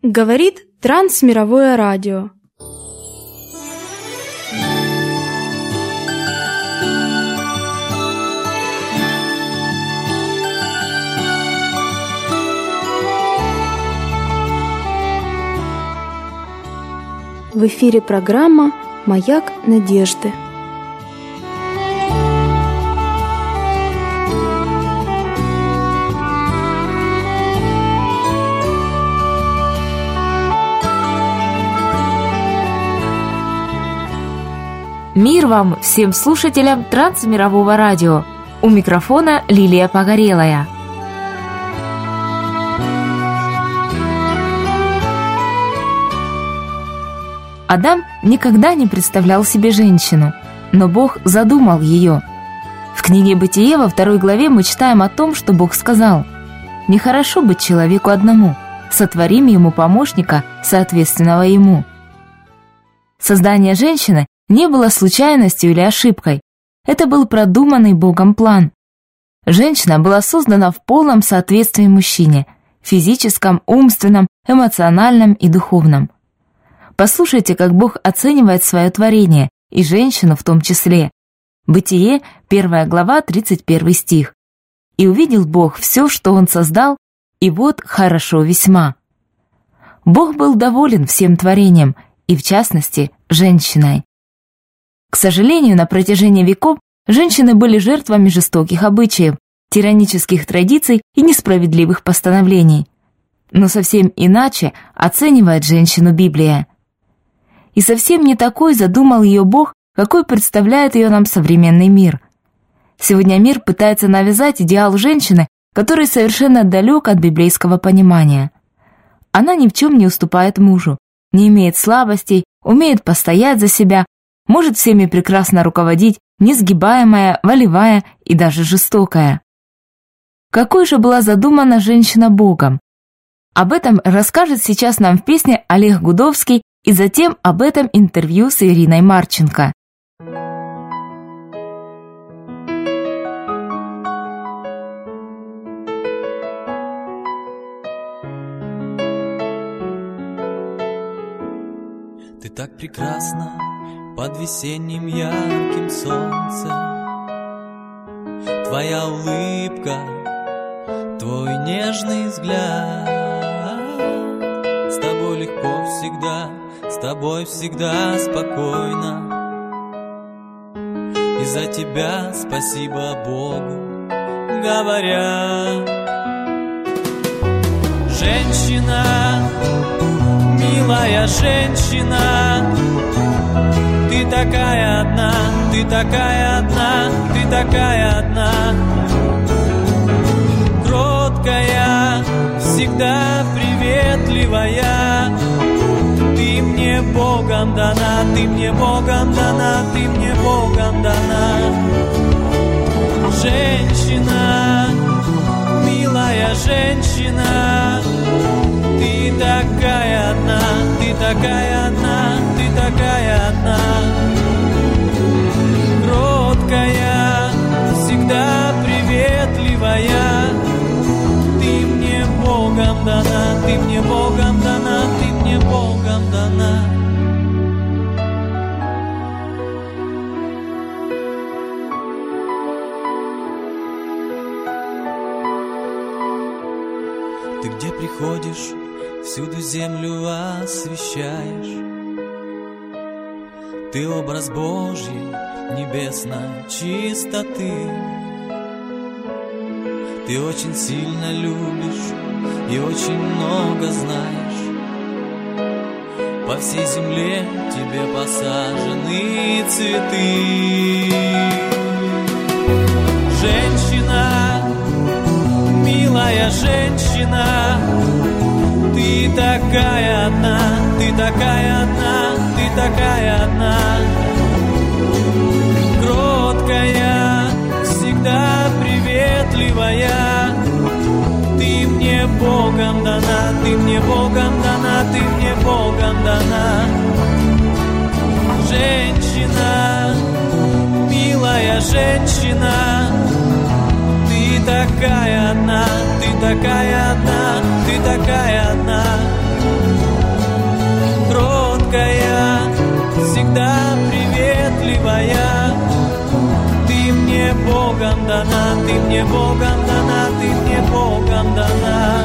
Говорит Трансмировое радио. В эфире программа «Маяк надежды». Мир вам, всем слушателям Трансмирового радио. У микрофона Лилия Погорелая. Адам никогда не представлял себе женщину, но Бог задумал ее. В книге «Бытие» во 2 главе мы читаем о том, что Бог сказал: «Нехорошо быть человеку одному, сотворим ему помощника, соответственного ему». Создание женщины не было случайностью или ошибкой. Это был продуманный Богом план. Женщина была создана в полном соответствии мужчине – физическом, умственном, эмоциональном и духовном. Послушайте, как Бог оценивает свое творение, и женщину в том числе. Бытие, 1 глава, 31 стих. «И увидел Бог все, что Он создал, и вот хорошо весьма». Бог был доволен всем творением, и в частности, женщиной. К сожалению, на протяжении веков женщины были жертвами жестоких обычаев, тиранических традиций и несправедливых постановлений. Но совсем иначе оценивает женщину Библия. И совсем не такой задумал ее Бог, какой представляет ее нам современный мир. Сегодня мир пытается навязать идеал женщины, который совершенно далек от библейского понимания. Она ни в чем не уступает мужу, не имеет слабостей, умеет постоять за себя, может всеми прекрасно руководить, несгибаемая, волевая и даже жестокая. Какой же была задумана женщина Богом? Об этом расскажет сейчас нам в песне Олег Гудовский, и затем об этом интервью с Ириной Марченко. Ты так прекрасна под весенним ярким солнцем. Твоя улыбка, твой нежный взгляд. С тобой легко всегда, с тобой всегда спокойно. И за тебя спасибо Богу говорят. Женщина, милая женщина, ты такая одна, ты такая одна, ты такая одна. Кроткая, всегда приветливая. Ты мне Богом дана, ты мне Богом дана, ты мне Богом дана. Женщина, милая женщина, ты такая одна, ты такая одна, ты такая одна. Кроткая, всегда приветливая. Ты мне Богом дана, ты мне Богом дана, ты мне Богом дана. Ты где приходишь, всюду землю освещаешь. Ты образ Божий, небесной чистоты. Ты очень сильно любишь и очень много знаешь. По всей земле тебе посажены цветы. Женщина, милая женщина, ты такая одна, ты такая одна, ты такая одна. Кроткая, всегда приветливая. Ты мне Богом дана, ты мне Богом дана, ты мне Богом дана. Женщина, милая женщина, ты такая одна, ты такая одна, ты такая одна. дана, ты мне Богом дана, ты мне Богом дана.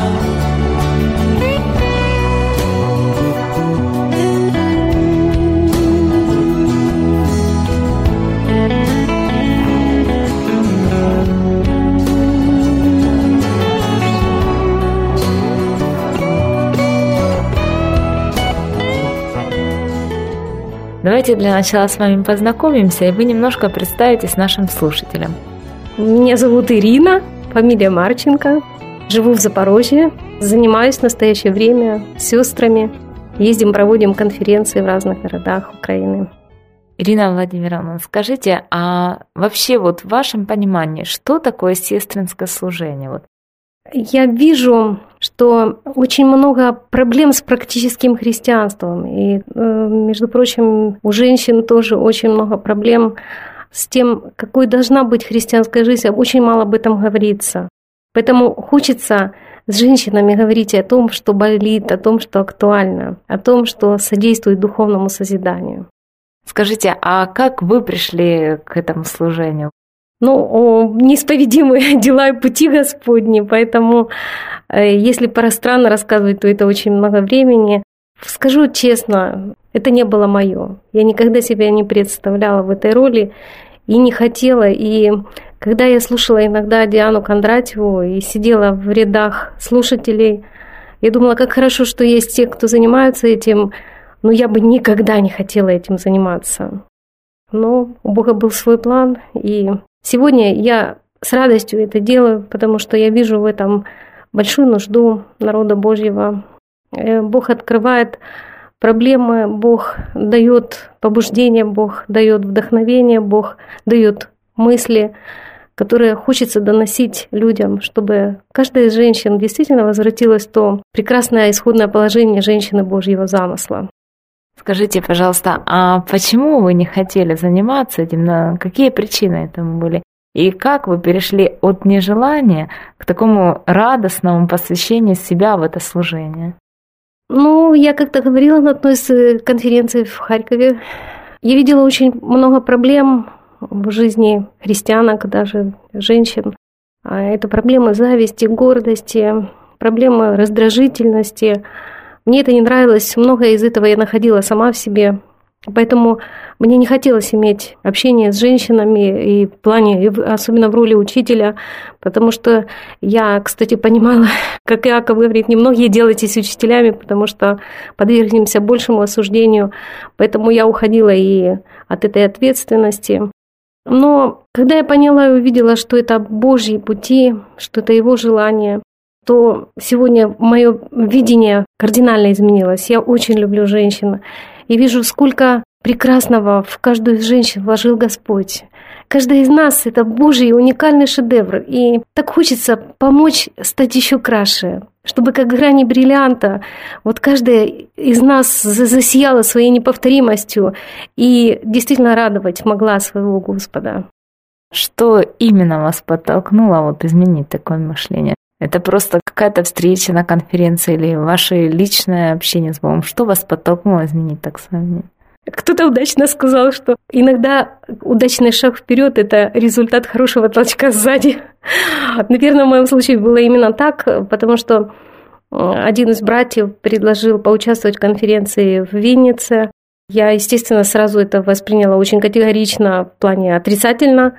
Давайте для начала с вами познакомимся, и вы немножко представитесь нашим слушателям. Меня зовут Ирина, фамилия Марченко. Живу в Запорожье, занимаюсь в настоящее время с сестрами. Ездим, проводим конференции в разных городах Украины. Ирина Владимировна, скажите, а вообще вот в вашем понимании, что такое сестринское служение? Вот. Я вижу, что очень много проблем с практическим христианством. И, между прочим, у женщин тоже очень много проблем с тем, какой должна быть христианская жизнь. Очень мало об этом говорится. Поэтому хочется с женщинами говорить о том, что болит, о том, что актуально, о том, что содействует духовному созиданию. Скажите, а как вы пришли к этому служению? Неисповедимые дела и пути Господни, поэтому, если пространно рассказывать, то это очень много времени. Скажу честно, это не было мое. Я никогда себя не представляла в этой роли и не хотела. И когда я слушала иногда Диану Кондратьеву и сидела в рядах слушателей, я думала, как хорошо, что есть те, кто занимаются этим, но я бы никогда не хотела этим заниматься. Но у Бога был свой план, и сегодня я с радостью это делаю, потому что я вижу в этом большую нужду народа Божьего. Бог открывает проблемы, Бог дает побуждение, Бог дает вдохновение, Бог дает мысли, которые хочется доносить людям, чтобы каждая из женщин действительно возвратилась в то прекрасное исходное положение женщины Божьего замысла. Скажите, пожалуйста, а почему вы не хотели заниматься этим? Какие причины этому были? И как вы перешли от нежелания к такому радостному посвящению себя в это служение? Я как-то говорила на одной из конференций в Харькове. Я видела очень много проблем в жизни христианок, даже женщин. Это проблемы зависти, гордости, проблемы раздражительности. Мне это не нравилось, многое из этого я находила сама в себе. Поэтому мне не хотелось иметь общение с женщинами и в плане, особенно в роли учителя, потому что я, кстати, понимала, как Иаков говорит, немногие делайтесь учителями, потому что подвергнемся большему осуждению. Поэтому я уходила и от этой ответственности. Но когда я поняла и увидела, что это Божьи пути, что это Его желание, то сегодня мое видение кардинально изменилось. Я очень люблю женщин и вижу, сколько прекрасного в каждую из женщин вложил Господь. Каждая из нас — это Божий уникальный шедевр. И так хочется помочь стать еще краше, чтобы как грани бриллианта вот каждая из нас засияла своей неповторимостью и действительно радовать могла своего Господа. Что именно вас подтолкнуло изменить такое мышление? Это просто какая-то встреча на конференции или ваше личное общение с Богом? Что вас подтолкнуло изменить так свое? Кто-то удачно сказал, что иногда удачный шаг вперед — это результат хорошего толчка сзади. Наверное, в моем случае было именно так, потому что один из братьев предложил поучаствовать в конференции в Виннице. Я, естественно, сразу это восприняла очень категорично, в плане отрицательно.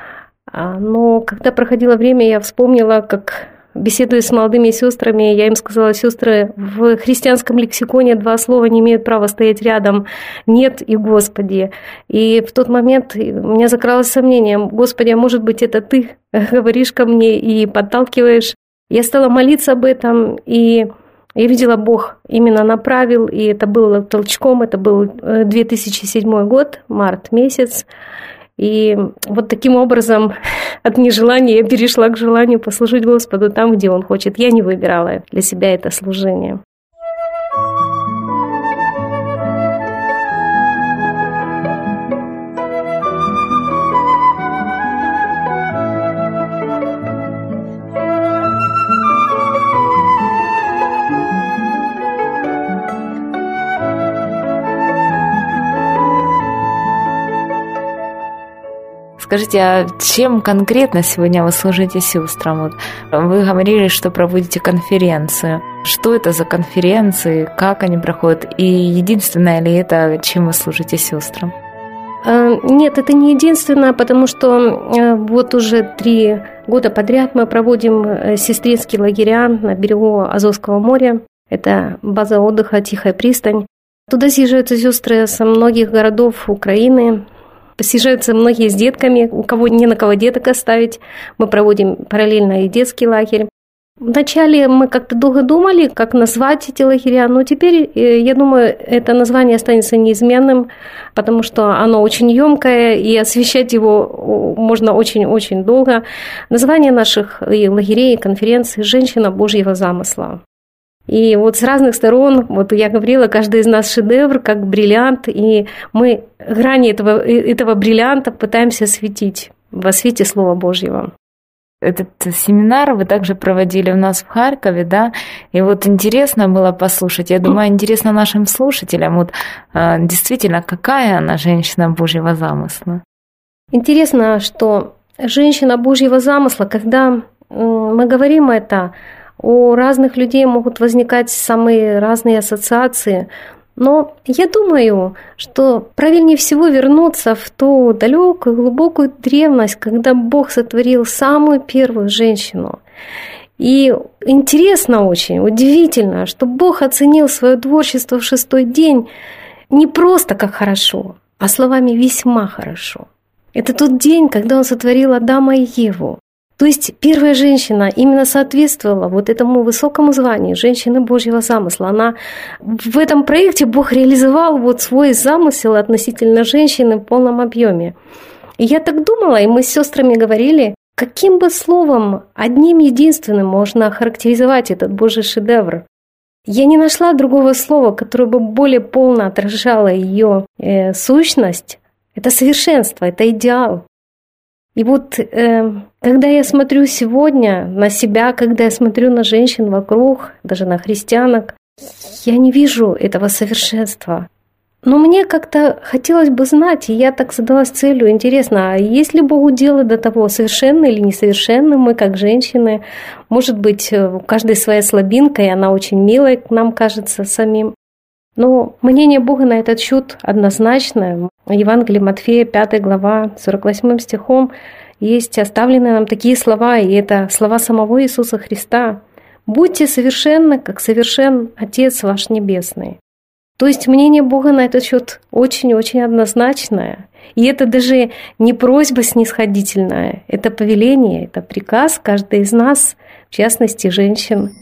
Но когда проходило время, я вспомнила, как, беседуя с молодыми сестрами, я им сказала: сестры, в христианском лексиконе два слова не имеют права стоять рядом: «нет» и «Господи». И в тот момент у меня закралось сомнение: Господи, а может быть, это Ты говоришь ко мне и подталкиваешь? Я стала молиться об этом, и я видела, Бог именно направил, и это было толчком, это был 2007 год, март месяц. И вот таким образом от нежелания я перешла к желанию послужить Господу там, где Он хочет. Я не выбирала для себя это служение. Скажите, а чем конкретно сегодня вы служите сестрам? Вот вы говорили, что проводите конференцию. Что это за конференции, как они проходят? И единственное ли это, чем вы служите сестрам? Нет, это не единственное, потому что вот уже 3 года подряд мы проводим сестринские лагеря на берегу Азовского моря. Это база отдыха «Тихая пристань». Туда съезжаются сестры со многих городов Украины, съезжаются многие с детками, у кого не на кого деток оставить. Мы проводим параллельно и детский лагерь. Вначале мы как-то долго думали, как назвать эти лагеря, но теперь, я думаю, это название останется неизменным, потому что оно очень емкое, и освещать его можно очень-очень долго. Название наших лагерей и конференций «Женщина Божьего замысла». И вот с разных сторон, вот я говорила, каждый из нас шедевр, как бриллиант, и мы грани этого бриллианта пытаемся осветить во свете Слова Божьего. Этот семинар вы также проводили у нас в Харькове, да? И вот интересно было послушать. Я думаю, интересно нашим слушателям. Вот действительно, какая она женщина Божьего замысла? Интересно, что женщина Божьего замысла, когда мы говорим это, у разных людей могут возникать самые разные ассоциации. Но я думаю, что правильнее всего вернуться в ту далекую, глубокую древность, когда Бог сотворил самую первую женщину. И интересно очень, удивительно, что Бог оценил свое творчество в 6-й день не просто как хорошо, а словами «весьма хорошо». Это тот день, когда Он сотворил Адама и Еву. То есть первая женщина именно соответствовала вот этому высокому званию женщины Божьего замысла. Она в этом проекте Бог реализовал вот свой замысел относительно женщины в полном объеме. И я так думала, и мы с сестрами говорили, каким бы словом, одним единственным можно охарактеризовать этот Божий шедевр. Я не нашла другого слова, которое бы более полно отражало ее сущность. Это совершенство, это идеал. И вот когда я смотрю сегодня на себя, когда я смотрю на женщин вокруг, даже на христианок, я не вижу этого совершенства. Но мне как-то хотелось бы знать, и я так задалась целью, интересно, а есть ли Богу дело до того, совершенны или несовершенны мы, как женщины? Может быть, у каждой своя слабинка, и она очень милая, нам кажется самим. Но мнение Бога на этот счет однозначное. В Евангелии Матфея, 5 глава, 48 стихом есть оставлены нам такие слова, и это слова самого Иисуса Христа. «Будьте совершенны, как совершен Отец ваш Небесный». То есть мнение Бога на этот счет очень-очень однозначное. И это даже не просьба снисходительная, это повеление, это приказ каждой из нас, в частности, женщин.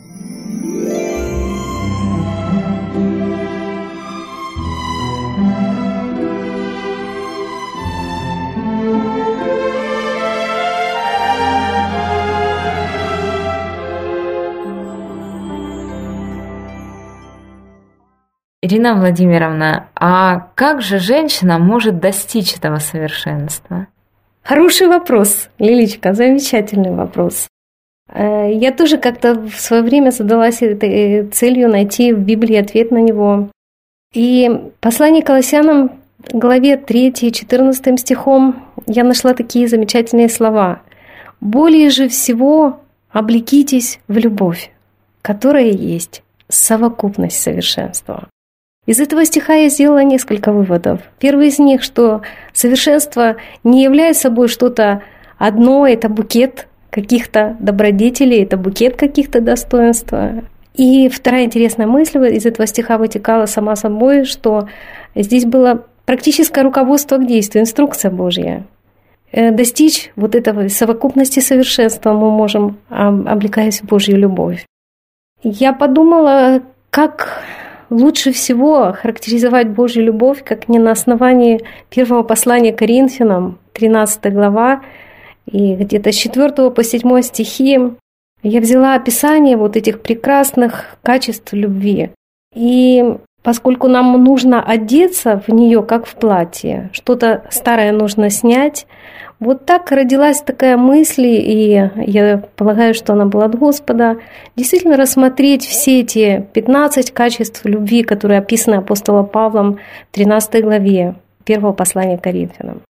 Ирина Владимировна, а как же женщина может достичь этого совершенства? Хороший вопрос, Лилечка, замечательный вопрос. Я тоже как-то в свое время задалась этой целью найти в Библии ответ на него. И послание Колоссянам, главе 3, 14 стихом, я нашла такие замечательные слова. «Более же всего облекитесь в любовь, которая есть совокупность совершенства». Из этого стиха я сделала несколько выводов. Первый из них, что совершенство не является собой что-то одно, это букет каких-то добродетелей, это букет каких-то достоинств. И вторая интересная мысль из этого стиха вытекала сама собой, что здесь было практическое руководство к действию, инструкция Божья. Достичь вот этого совокупности совершенства мы можем, облекаясь в Божью любовь. Я подумала, как лучше всего характеризовать Божью любовь, как не на основании первого послания Коринфянам, 13 глава, и где-то с 4 по 7 стихи я взяла описание вот этих прекрасных качеств любви. И поскольку нам нужно одеться в нее, как в платье, что-то старое нужно снять, вот так родилась такая мысль, и я полагаю, что она была от Господа, действительно рассмотреть все эти 15 качеств любви, которые описаны апостолом Павлом в 13 главе первого послания Коринфянам.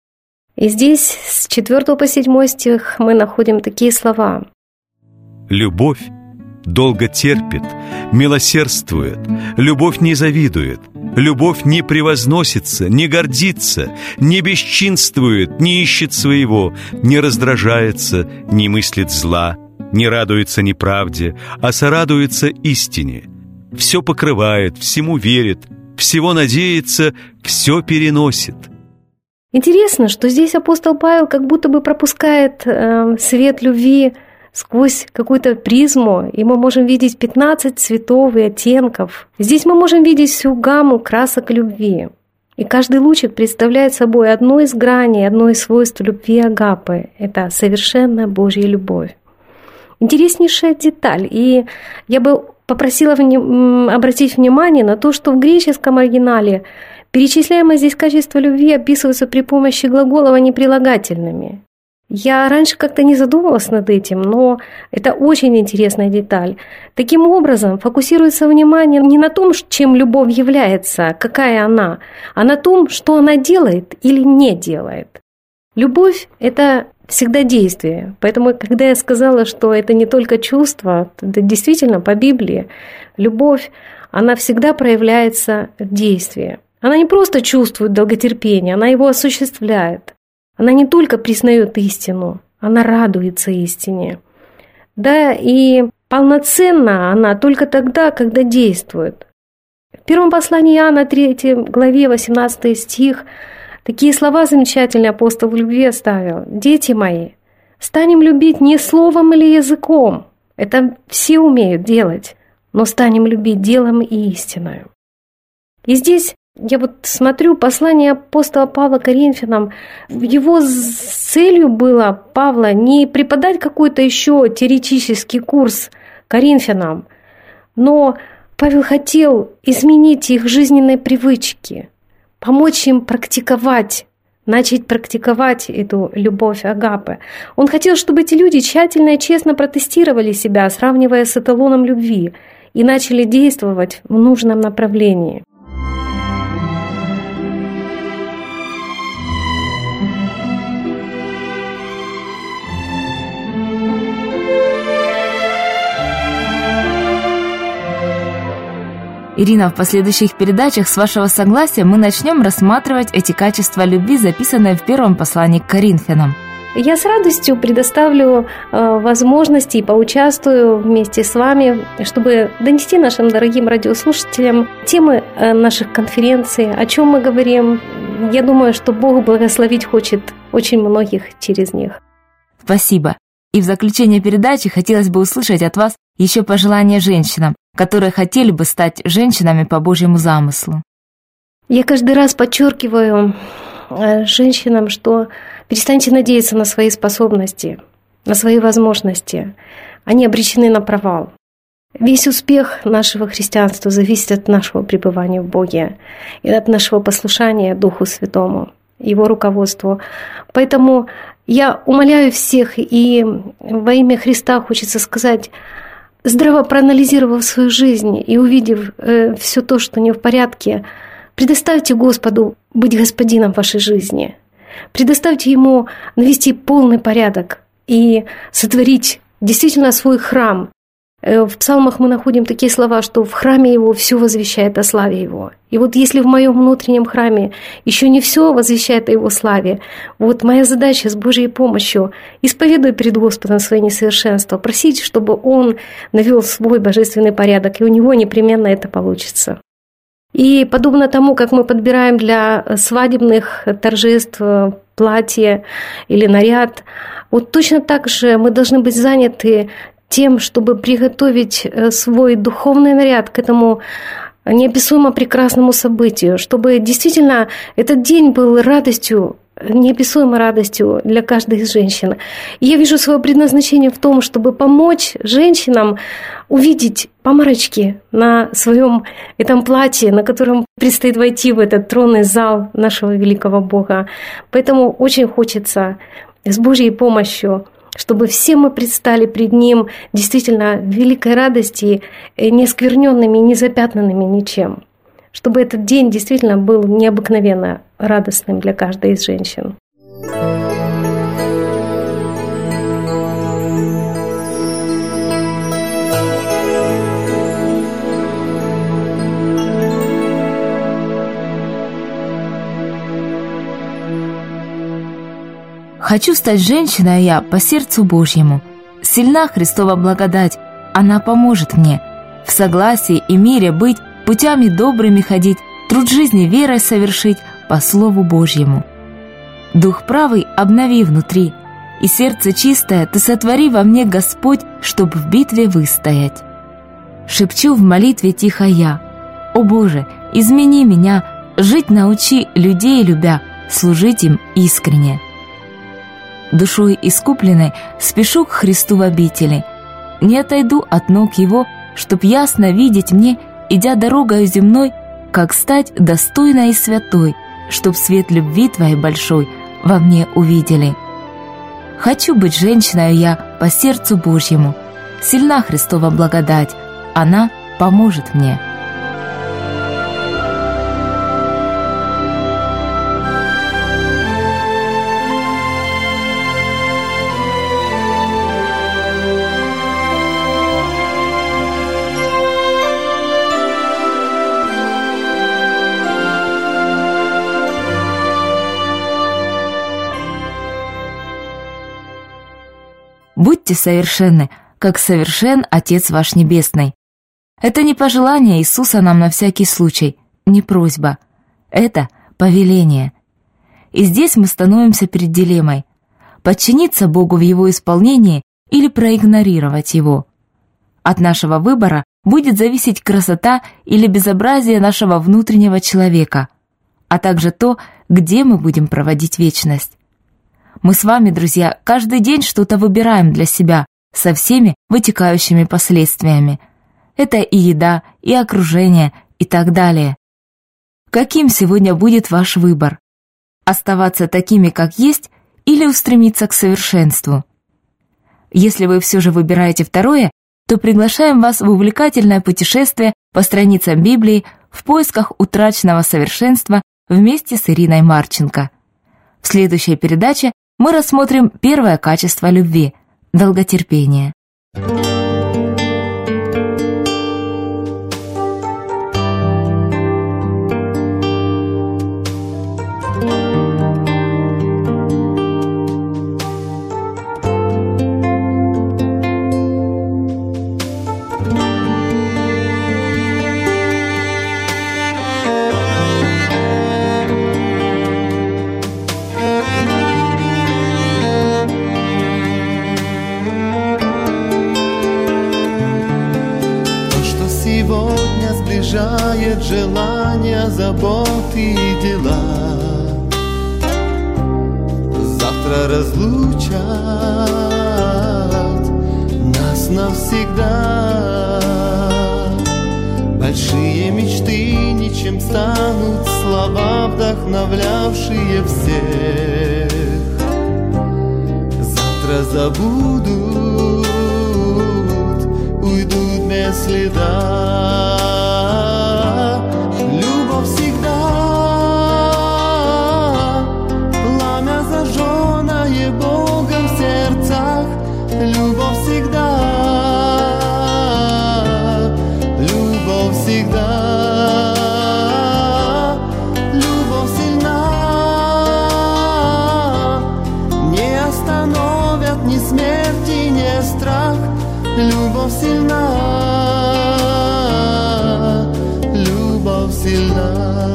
И здесь с 4 по 7 стих мы находим такие слова. «Любовь долго терпит, милосердствует, любовь не завидует, любовь не превозносится, не гордится, не бесчинствует, не ищет своего, не раздражается, не мыслит зла, не радуется неправде, а сорадуется истине. Все покрывает, всему верит, всего надеется, все переносит». Интересно, что здесь апостол Павел как будто бы пропускает свет любви сквозь какую-то призму, и мы можем видеть 15 цветов и оттенков. Здесь мы можем видеть всю гамму красок любви. И каждый лучик представляет собой одну из граней, одно из свойств любви агапы. Это совершенная Божья любовь. Интереснейшая деталь. И я бы попросила обратить внимание на то, что в греческом оригинале перечисляемое здесь качество любви описывается при помощи глаголов, а не прилагательными. Я раньше как-то не задумывалась над этим, но это очень интересная деталь. Таким образом, фокусируется внимание не на том, чем любовь является, какая она, а на том, что она делает или не делает. Любовь – это всегда действие. Поэтому, когда я сказала, что это не только чувство, это действительно по Библии, любовь, она всегда проявляется в действии. Она не просто чувствует долготерпение, она его осуществляет. Она не только признает истину, она радуется истине. Да, и полноценна она только тогда, когда действует. В первом послании Иоанна, 3 главе, 18 стих, такие слова замечательные апостол в любви оставил. «Дети мои, станем любить не словом или языком, это все умеют делать, но станем любить делом и истиною». И здесь я вот смотрю послание апостола Павла Коринфянам, его целью было, Павла, не преподать какой-то еще теоретический курс Коринфянам, но Павел хотел изменить их жизненные привычки, помочь им практиковать, начать практиковать эту любовь агапы. Он хотел, чтобы эти люди тщательно и честно протестировали себя, сравнивая с эталоном любви, и начали действовать в нужном направлении. Ирина, в последующих передачах, с вашего согласия, мы начнем рассматривать эти качества любви, записанные в первом послании к Коринфянам. Я с радостью предоставлю возможности и поучаствую вместе с вами, чтобы донести нашим дорогим радиослушателям темы наших конференций, о чем мы говорим. Я думаю, что Бог благословить хочет очень многих через них. Спасибо. И в заключение передачи хотелось бы услышать от вас еще пожелания женщинам, которые хотели бы стать женщинами по Божьему замыслу. Я каждый раз подчеркиваю женщинам, что перестаньте надеяться на свои способности, на свои возможности. Они обречены на провал. Весь успех нашего христианства зависит от нашего пребывания в Боге и от нашего послушания Духу Святому, Его руководству. Поэтому я умоляю всех, и во имя Христа хочется сказать, здраво проанализировав свою жизнь и увидев все то, что не в порядке, предоставьте Господу быть господином вашей жизни. Предоставьте Ему навести полный порядок и сотворить действительно свой храм. В псалмах мы находим такие слова, что в храме Его все возвещает о славе Его. И вот если в моем внутреннем храме еще не все возвещает о Его славе, вот моя задача с Божьей помощью исповедуя перед Господом свои несовершенства, просить, чтобы Он навел свой божественный порядок, и у Него непременно это получится. И подобно тому, как мы подбираем для свадебных торжеств платье или наряд, вот точно так же мы должны быть заняты тем, чтобы приготовить свой духовный наряд к этому неописуемо прекрасному событию, чтобы действительно этот день был радостью, неописуемой радостью для каждой из женщин. И я вижу свое предназначение в том, чтобы помочь женщинам увидеть помарочки на своем этом платье, на котором предстоит войти в этот тронный зал нашего великого Бога. Поэтому очень хочется с Божьей помощью, чтобы все мы предстали пред Ним действительно в великой радости, не оскверненными, не запятнанными ничем. Чтобы этот день действительно был необыкновенно радостным для каждой из женщин. Хочу стать женщиной я по сердцу Божьему. Сильна Христова благодать, она поможет мне. В согласии и мире быть, путями добрыми ходить, труд жизни верой совершить по Слову Божьему. Дух правый обнови внутри, и сердце чистое Ты сотвори во мне, Господь, чтоб в битве выстоять. Шепчу в молитве тихо я: «О Боже, измени меня, жить научи, людей любя, служить им искренне». Душой искупленной спешу к Христу в обители, не отойду от ног Его, чтоб ясно видеть мне, идя дорогою земной, как стать достойной и святой, чтоб свет любви Твоей большой во мне увидели. Хочу быть женщиной я по сердцу Божьему, сильна Христова благодать, она поможет мне. Будьте совершенны, как совершен Отец ваш Небесный. Это не пожелание Иисуса нам на всякий случай, не просьба. Это повеление. И здесь мы становимся перед дилеммой: подчиниться Богу в Его исполнении или проигнорировать Его. От нашего выбора будет зависеть красота или безобразие нашего внутреннего человека, а также то, где мы будем проводить вечность. Мы с вами, друзья, каждый день что-то выбираем для себя со всеми вытекающими последствиями. Это и еда, и окружение, и так далее. Каким сегодня будет ваш выбор? Оставаться такими, как есть, или устремиться к совершенству? Если вы все же выбираете второе, то приглашаем вас в увлекательное путешествие по страницам Библии в поисках утраченного совершенства вместе с Ириной Марченко. В следующей передаче мы рассмотрим первое качество любви – долготерпение. Сближает желания, заботы и дела. Завтра разлучат нас навсегда. Большие мечты ничем станут, слова, вдохновлявшие всех. Завтра забудут, уйдут без следа. Любовь всегда, пламя зажженное Богом в сердцах. Любовь всегда, любовь всегда, любовь сильна. Не остановят ни смерти, ни страх. Любовь сильна, любовь сильна.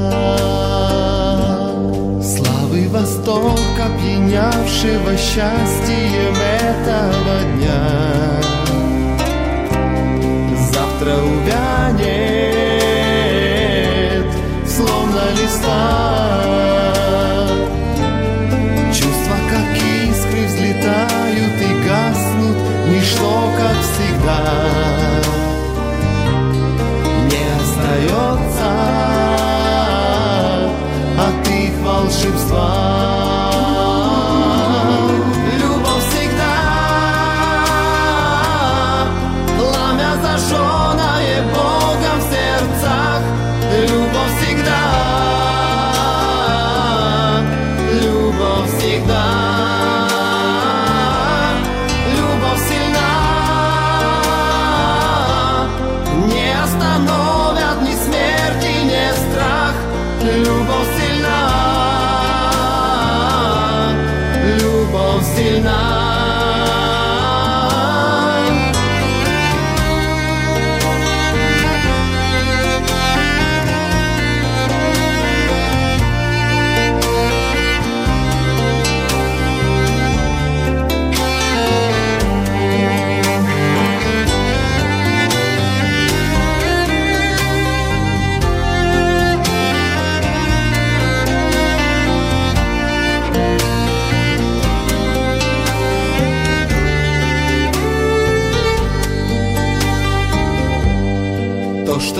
Славы восторг, опьянявшего счастьем этого дня. Завтра увянет, словно листва. Чувства, как искры, взлетают и гаснут. Ничто, как всегда, не остается от их волшебства. Любовь всегда, пламя зажженное Богом в сердцах. Любовь всегда,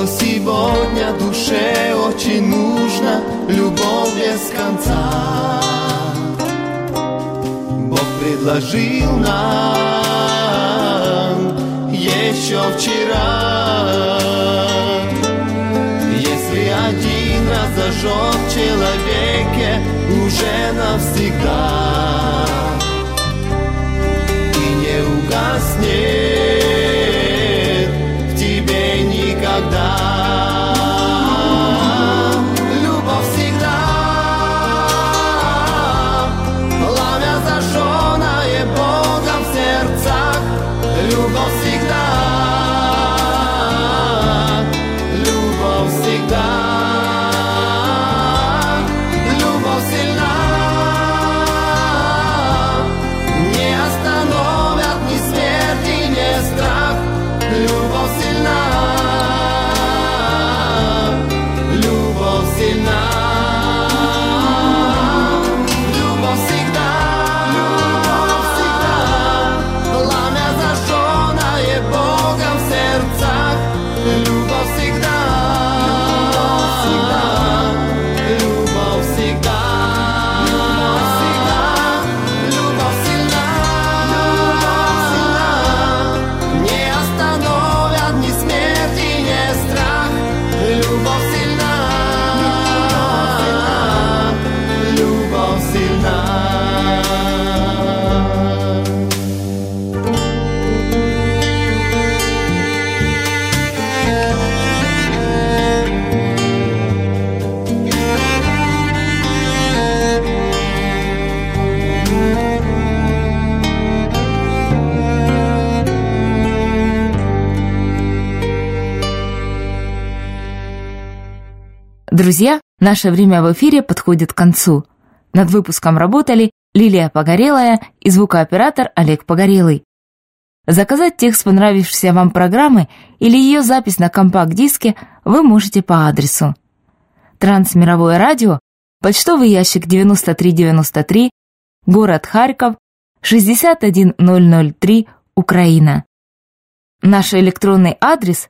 что сегодня душе очень нужна любовь без конца. Бог предложил нам еще вчера. Если один раз зажег в человеке уже навсегда и не угаснет в тебе никогда. Любовь всегда, пламя зажженное Богом в сердцах. Любовь всегда, любовь всегда, любовь сильна, не остановят ни смерть и ни страх. Любовь сильна, любовь сильна, любовь всегда, пламя зажженное Богом в сердцах. Любовь всегда, любовь всегда, любовь сильна, не остановят ни смерть и ни страх. Любовь сильна, любовь сильна. Друзья, наше время в эфире подходит к концу. Над выпуском работали Лилия Погорелая и звукооператор Олег Погорелый. Заказать текст понравившейся вам программы или ее запись на компакт-диске вы можете по адресу: Трансмировое радио, почтовый ящик 9393, город Харьков, 61003, Украина. Наш электронный адрес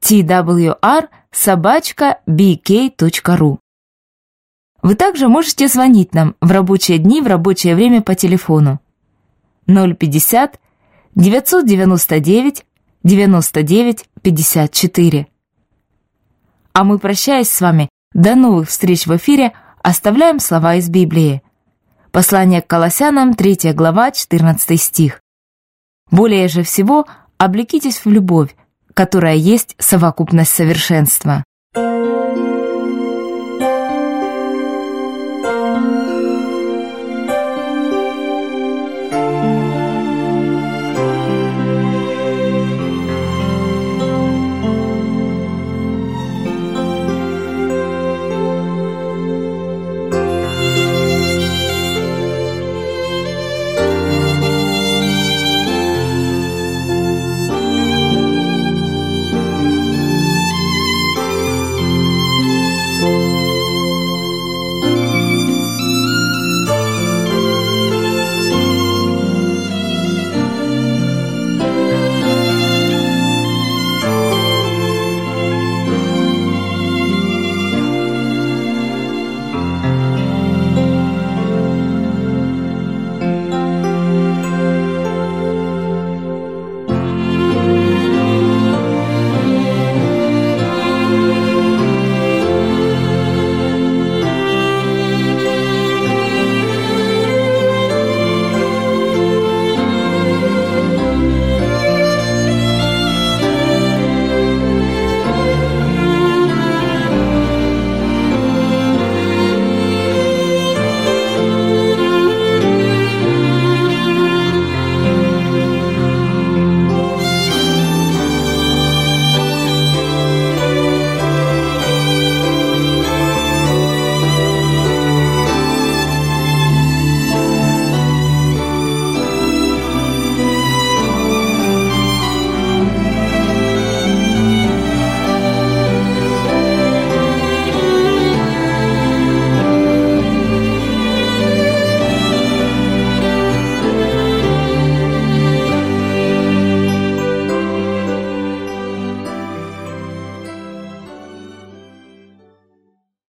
twr@bk.ru. Вы также можете звонить нам в рабочие дни в рабочее время по телефону 050 999 99 54. А мы, прощаясь с вами, до новых встреч в эфире, оставляем слова из Библии. Послание к Колоссянам, 3 глава, 14 стих. «Более же всего облекитесь в любовь, которая есть совокупность совершенства».